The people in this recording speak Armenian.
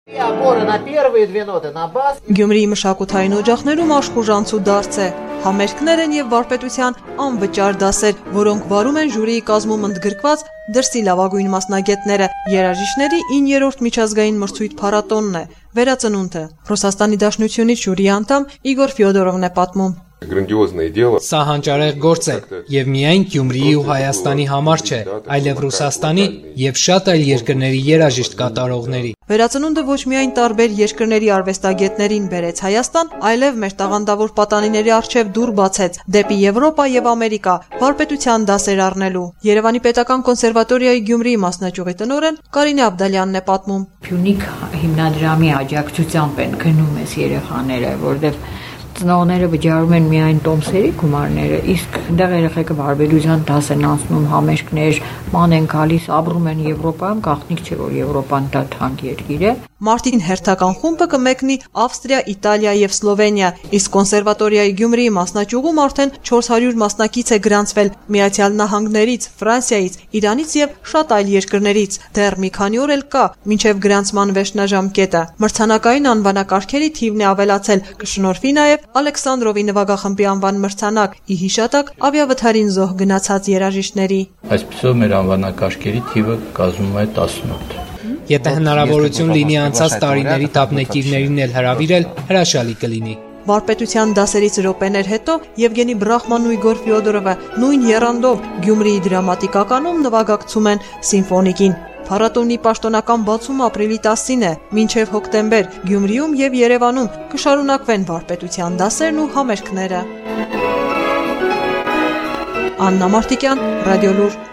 Գյումրիի մշակութային օջախներում աշխուժանցու դարձ է։ Համերգներ են եւ վարպետության անվճար դասեր, որոնք վարում են ժյուրիի կազմում ընդգրկված դրսի լավագույն մասնագետները։ Երաժիշտների 9-րդ միջազգային մրցույթ փառատոնն է վերածնունդը։ Ռուսաստանի Դաշնությունից ժյուրիի անդամ Իգոր Ֆյոդորովն է պատմում. Սա հանճարեղ գործ է եւ միայն Գյումրիի ու Հայաստանի համար չէ, այլև Ռուսաստանի եւ շատ այլ երկրների երաժիշտ կատարողների։ Վերածնունդը ոչ միայն տարբեր երկրների արվեստագետներին բերեց Հայաստան, այլև մեր տաղանդավոր պատանիների առջև դուռ բացեց դեպի Եվրոպա եւ Ամերիկա վարպետության դասեր առնելու։ Երևանի Պետական կոնսերվատորիայի Գյումրիի մասնաճյուղի տնօրեն Կարինե Աբդալյանն է պատմում. Փյունիկ հիմնադրամի աջակցությամբ են գնում այս երեխաները, որովհետեւ ծնողները վճարում են միայն տոմսերի գումարները, իսկ այնտեղ երեխեքը վարպետության դաս են անցնում, համերգներ, ման են գալիս, ապրում են Եվրոպայում, գաղտնիք չէ, որ Եվրոպան դա թանկ երկիր է։ Մարտին հերթական խումբը կմեկնի Ավստրիա, Իտալիա եւ Սլովենիա, իսկ կոնսերվատորիայի Գյումրիի մասնաճյուղում արդեն 400 մասնակից է գրանցվել Միացյալ Նահանգներից, Ֆրանսիայից, Իրանից եւ շատ այլ երկրներից։ Դեռ մի քանի օր էլ կա մինչեւ գրանցման վերջնաժամկետը։ Մրցանակային անվանակարգերի թիվն է ավելացել, կշնորհվի նաեւ Ալեքսանդրովի նվագախմբի անվան մրցանակ՝ ի հիշատակ ավիավթարին զոհ գնացած երաժիշտների։ Այսպիսով մեր անվանակարգերի թիվը կազմում է 18։ Եթե հնարավորություն լինի անցած տարիների տապնեկիրներին էլ հրավիրել, հրաշալի կլինի։ Վարպետության դասերից րոպեներ հետո Եվգենի Բրախմանն ու Իգոր Ֆյոդորովը նույն եռանդով Գյումրիի դրամատիկականում նվագակցում են սիմֆոնիկին։ Փառատոնի պաշտոնական բացումը ապրիլի 10-ին է, մինչև հոկտեմբեր Գյումրիում եւ Երևանում կշարունակվեն վարպետության դասերն ու համերգները։ Աննա Մարտիկյան, Ռադիոլուր։